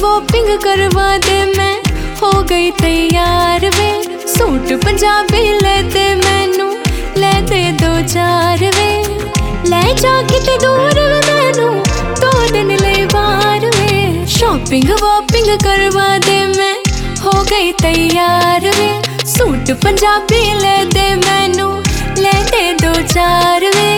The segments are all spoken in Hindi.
वॉपिंग करवा दे, मैं हो गई तैयार वे। सूट पंजाबी ले दे मैनू, ले दे 2-4 वे। ले जा किते दूर वे मैनू, 2 दिन ले बाहर वे। शॉपिंग वॉपिंग करवा दे, मैं हो गई तैयार वे। सूट पंजाबी ले दे मैनू, ले दे 2-4 वे।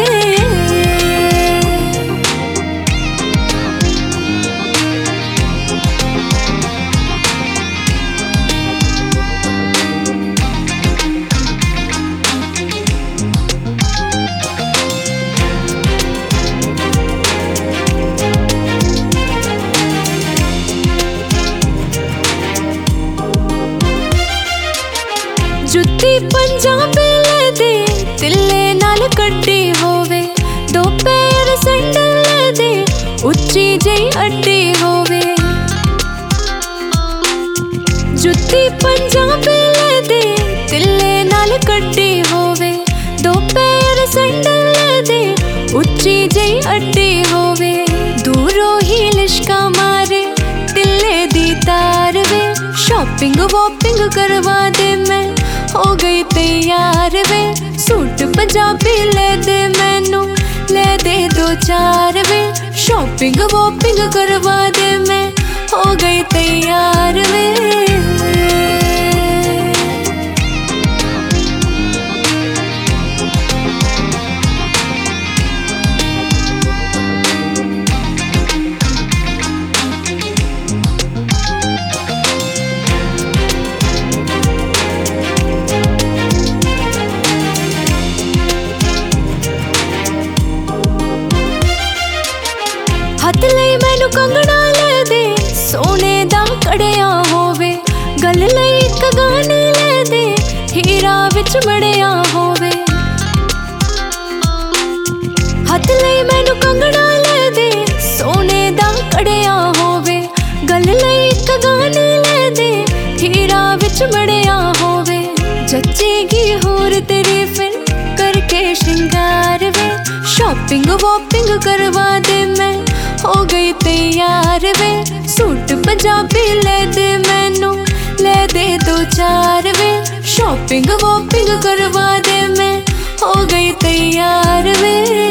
जुत्ती पंजाबी ले दे, तिल्ले नाल कड्डी होवे। 2 पैर सैंडल ले दे, उच्ची जई अड्डी होवे। जुत्ती पंजाबी ले दे, तिल्ले नाल कड्डी होवे। 2 पैर सैंडल ले दे, उच्ची जई अड्डी होवे। दूरों ही लिशका मारे, तिल्ले दी तार वे। शॉपिंग वॉपिंग करवा दे, मैं हो गई तैयार वे। सूट पंजाबी ले दे मैनू, ले दे 2-4 वे। शॉपिंग वॉपिंग करवा दे, मैं हो गई तैयार वे। हथ लई मैनू कंगना ले दे, सोने दा कड़िया होवे। गल लई इक गानी ले दे, हीरा विच मड़िया होवे। हथ लई मैनू कंगना ले दे, सोने दा कड़िया होवे। गल लई इक गानी ले दे, हीरा विच मड़िया होवे। जच्चेगी होर तेरी फिर करके श्रृंगार वे। शॉपिंग वॉपिंग करवा दे, मैं हो गई तैयार वे। सूट पंजाबी ले दे मैनू, ले दे 2-4 वे। शॉपिंग वॉपिंग करवा दे, मैं हो गई तैयार वे।